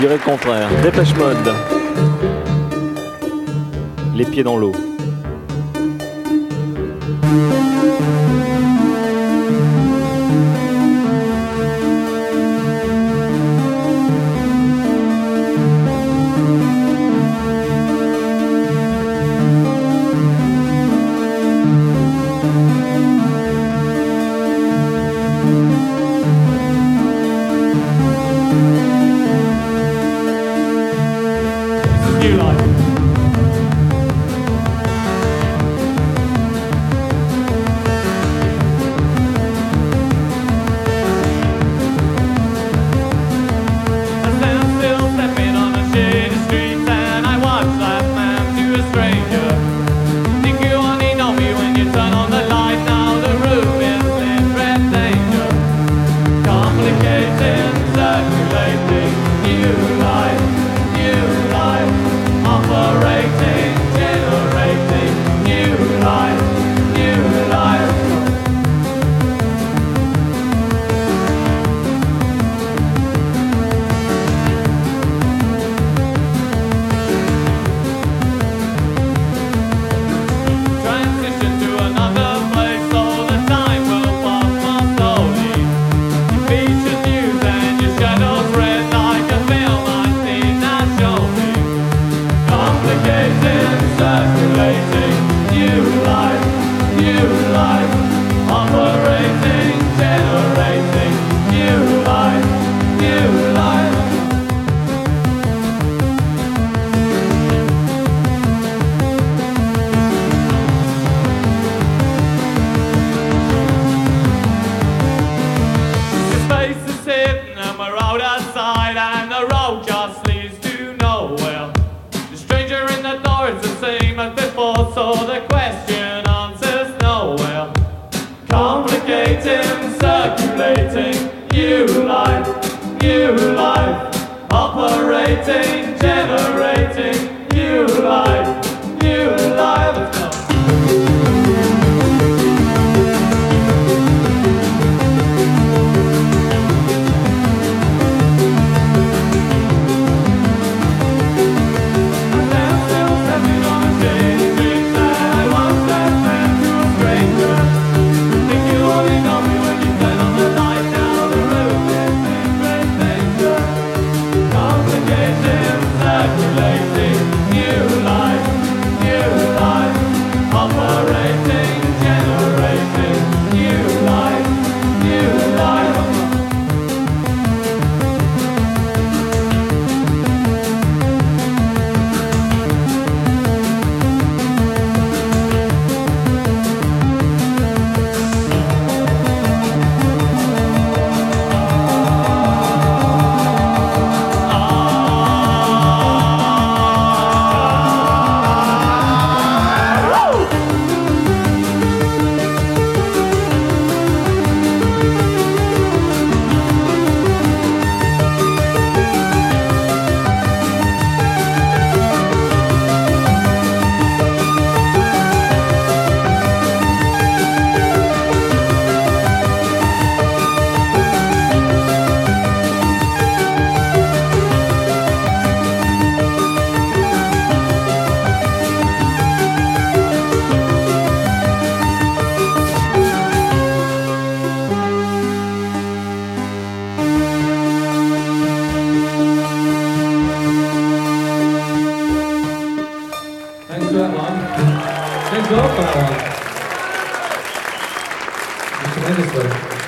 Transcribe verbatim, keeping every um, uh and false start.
Je dirais le contraire. Dépêche Mode. Les pieds dans l'eau. New life. And the road just leads to nowhere. The stranger in the door is the same as before, so the question answers nowhere. Complicating, circulating, new life, new life. Operating, generating, new life, new life. Thanks for that one. Thanks for that one. Tremendous work.